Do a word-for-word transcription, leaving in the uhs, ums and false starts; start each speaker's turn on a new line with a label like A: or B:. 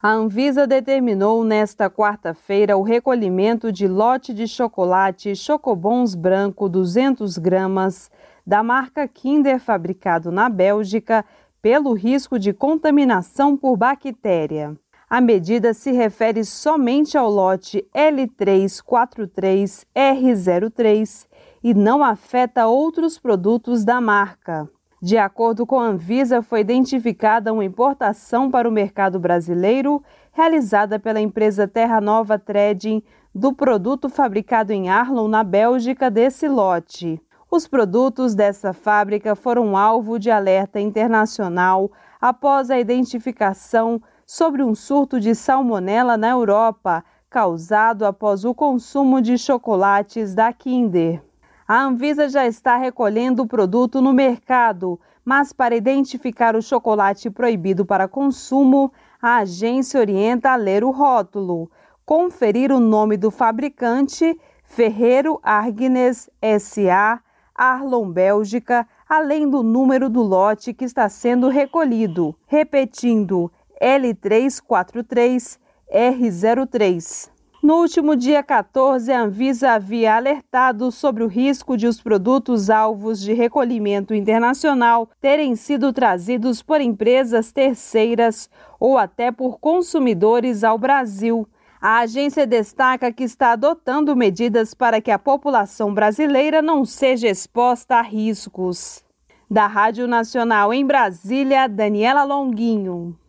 A: A Anvisa determinou nesta quarta-feira o recolhimento de lote de chocolate Chocobons branco duzentas gramas da marca Kinder fabricado na Bélgica pelo risco de contaminação por bactéria. A medida se refere somente ao lote L três quatro três R zero três e não afeta outros produtos da marca. De acordo com a Anvisa, foi identificada uma importação para o mercado brasileiro realizada pela empresa Terra Nova Trading do produto fabricado em Arlon, na Bélgica, desse lote. Os produtos dessa fábrica foram alvo de alerta internacional após a identificação sobre um surto de salmonela na Europa, causado após o consumo de chocolates da Kinder. A Anvisa já está recolhendo o produto no mercado, mas para identificar o chocolate proibido para consumo, a agência orienta a ler o rótulo, conferir o nome do fabricante, Ferrero Agnes S A, Arlon, Bélgica, além do número do lote que está sendo recolhido, repetindo L três quatro três R zero três. No último dia quatorze, a Anvisa havia alertado sobre o risco de os produtos alvos de recolhimento internacional terem sido trazidos por empresas terceiras ou até por consumidores ao Brasil. A agência destaca que está adotando medidas para que a população brasileira não seja exposta a riscos. Da Rádio Nacional em Brasília, Daniela Longuinho.